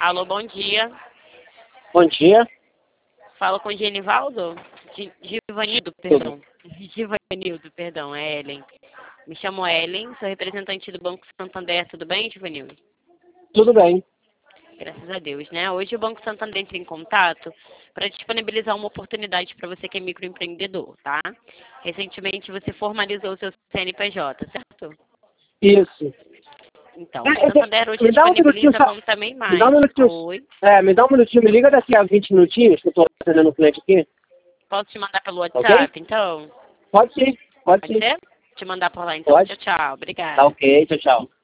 Alô, bom dia. Bom dia. Fala com o Genivaldo? Givanildo, perdão. Givanildo, perdão, é Ellen. Me chamo Ellen, sou representante do Banco Santander. Tudo bem, Givanildo? Tudo bem. Graças a Deus, né? Hoje o Banco Santander entra em contato para disponibilizar uma oportunidade para você que é microempreendedor, tá? Recentemente você formalizou o seu CNPJ, certo? Isso. Então, o Santander hoje Me dá um minutinho, disponibiliza como também mais. me dá um minutinho. Oi. Me dá um minutinho, me liga daqui a 20 minutinhos que eu tô atendendo o cliente aqui. Posso te mandar pelo Ok? WhatsApp, então? Pode sim, pode Pode sim. ser? Te mandar por lá, então. Pode. Tchau, tchau. Tá Obrigada. ok, tchau, tchau.